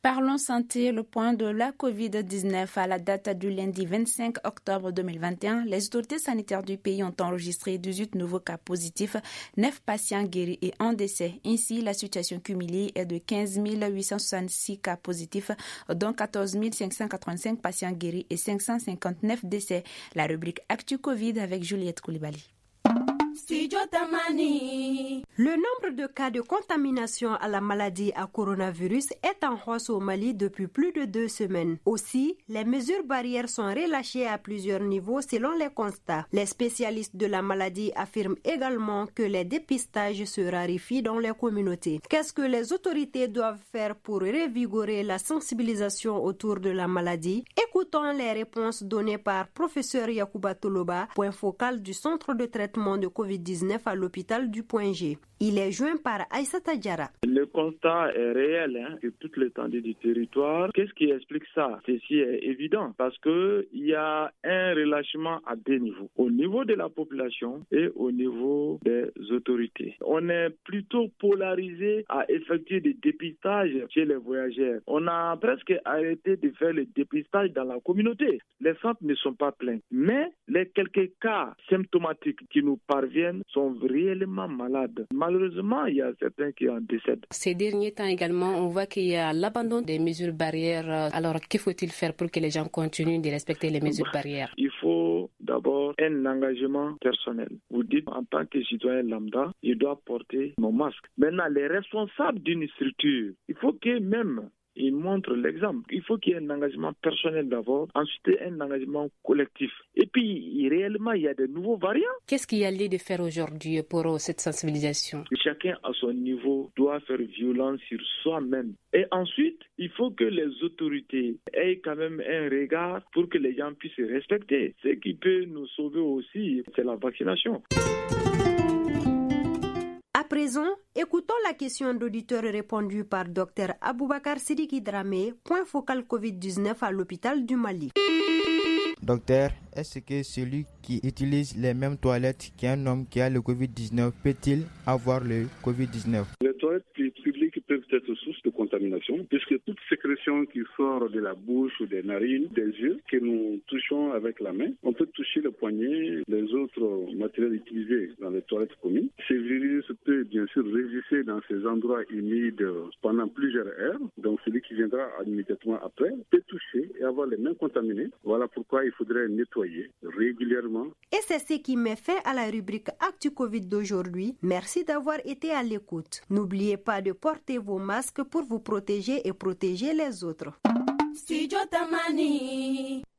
Parlons santé, le point de la COVID-19 à la date du lundi 25 octobre 2021. Les autorités sanitaires du pays ont enregistré 18 nouveaux cas positifs, 9 patients guéris et 1 décès. Ainsi, la situation cumulée est de 15 866 cas positifs, dont 14 585 patients guéris et 559 décès. La rubrique Actu Covid avec Juliette Koulibaly. Le nombre de cas de contamination à la maladie à coronavirus est en hausse au Mali depuis plus de 2 semaines. Aussi, les mesures barrières sont relâchées à plusieurs niveaux selon les constats. Les spécialistes de la maladie affirment également que les dépistages se raréfient dans les communautés. Qu'est-ce que les autorités doivent faire pour revigorer la sensibilisation autour de la maladie? Écoutons les réponses données par professeur Yacouba Toloba, point focal du centre de traitement de COVID-19 à l'hôpital du Point G. Il est joint par Aïssata Diarra. Le constat est réel sur toute l'étendue du territoire. Qu'est-ce qui explique ça? Ceci est évident parce qu'il y a un relâchement à 2 niveaux. Au niveau de la population et au niveau des autorités. On est plutôt polarisé à effectuer des dépistages chez les voyageurs. On a presque arrêté de faire le dépistage dans la communauté. Les centres ne sont pas pleins. Mais les quelques cas symptomatiques qui nous parviennent sont réellement malades. Malheureusement, il y a certains qui en décèdent. Ces derniers temps également, on voit qu'il y a l'abandon des mesures barrières. Alors, que faut-il faire pour que les gens continuent de respecter les mesures barrières? Il faut d'abord un engagement personnel. Vous dites, en tant que citoyen lambda, il doit porter mon masque. Maintenant, les responsables d'une structure, il faut qu'eux-mêmes ils montrent l'exemple. Il faut qu'il y ait un engagement personnel d'abord, ensuite un engagement collectif. Et puis, réellement, il y a de nouveaux variants. Qu'est-ce qu'il y a lieu de faire aujourd'hui pour cette sensibilisation? Chacun à son niveau doit faire violence sur soi-même. Et ensuite, il faut que les autorités aient quand même un regard pour que les gens puissent respecter. Ce qui peut nous sauver aussi, c'est la vaccination. À présent, écoutons la question d'auditeur répondue par Dr Aboubakar Sidiki Dramé, point focal COVID-19 à l'hôpital du Mali. Docteur, est-ce que celui qui utilise les mêmes toilettes qu'un homme qui a le Covid-19 peut-il avoir le Covid-19? Les toilettes publiques peuvent être source de contamination puisque toute sécrétion qui sort de la bouche ou des narines, des yeux, que nous touchons avec la main, on peut toucher le poignet, les autres matériels utilisés dans les toilettes communes. Ces virus peut bien sûr résister dans ces endroits humides pendant plusieurs heures. Donc celui qui viendra immédiatement après peut toucher et avoir les mains contaminées. Voilà pourquoi il faudrait nettoyer régulièrement. Et c'est ce qui met fin à la rubrique Actu Covid d'aujourd'hui. Merci d'avoir été à l'écoute. N'oubliez pas de porter vos masques pour vous protéger et protéger les autres.